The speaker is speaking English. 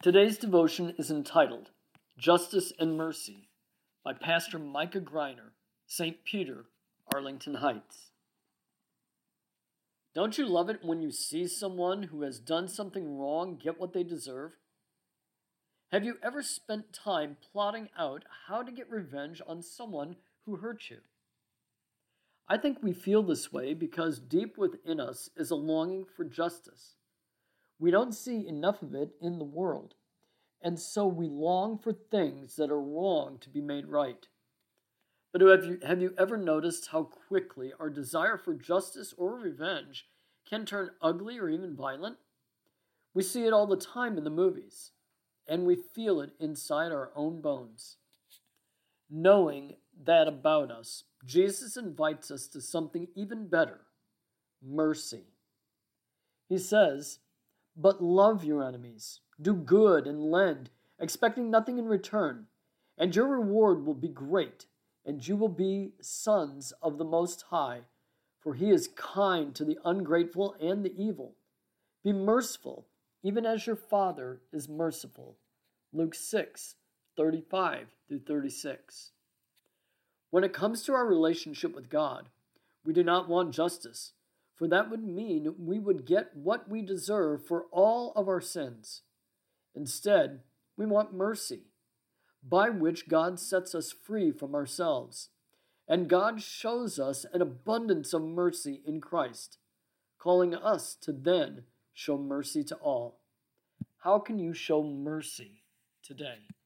Today's devotion is entitled Justice and Mercy by Pastor Micah Greiner, St. Peter, Arlington Heights. Don't you love it when you see someone who has done something wrong get what they deserve? Have you ever spent time plotting out how to get revenge on someone who hurt you? I think we feel this way because deep within us is a longing for justice. We don't see enough of it in the world, and so we long for things that are wrong to be made right. But have you ever noticed how quickly our desire for justice or revenge can turn ugly or even violent? We see it all the time in the movies, and we feel it inside our own bones. Knowing that about us, Jesus invites us to something even better: mercy. He says, "But love your enemies, do good and lend, expecting nothing in return, and your reward will be great, and you will be sons of the Most High, for he is kind to the ungrateful and the evil. Be merciful, even as your Father is merciful." Luke 6:35-36. When it comes to our relationship with God, we do not want justice, for that would mean we would get what we deserve for all of our sins. Instead, we want mercy, by which God sets us free from ourselves, and God shows us an abundance of mercy in Christ, calling us to then show mercy to all. How can you show mercy today?